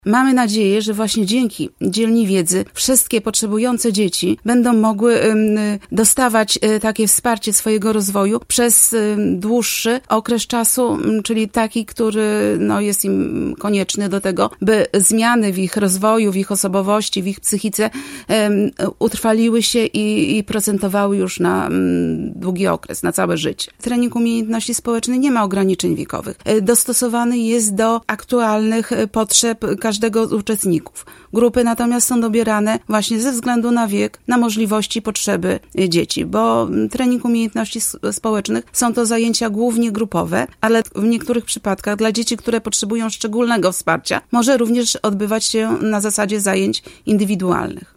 Mamy nadzieję, że właśnie dzięki dzielni wiedzy wszystkie potrzebujące dzieci będą mogły dostawać takie wsparcie swojego rozwoju przez dłuższy okres czasu, czyli taki, który jest im konieczny do tego, by zmiany w ich rozwoju, w ich osobowości, w ich psychice utrwaliły się i procentowały już na długi okres, na całe życie. Trening umiejętności społecznych nie ma ograniczeń wiekowych. Dostosowany jest do aktualnych potrzeb każdego z uczestników. Grupy natomiast są dobierane właśnie ze względu na wiek, na możliwości, potrzeby dzieci, bo trening umiejętności społecznych są to zajęcia głównie grupowe, ale w niektórych przypadkach dla dzieci, które potrzebują szczególnego wsparcia, może również odbywać się na zasadzie zajęć indywidualnych.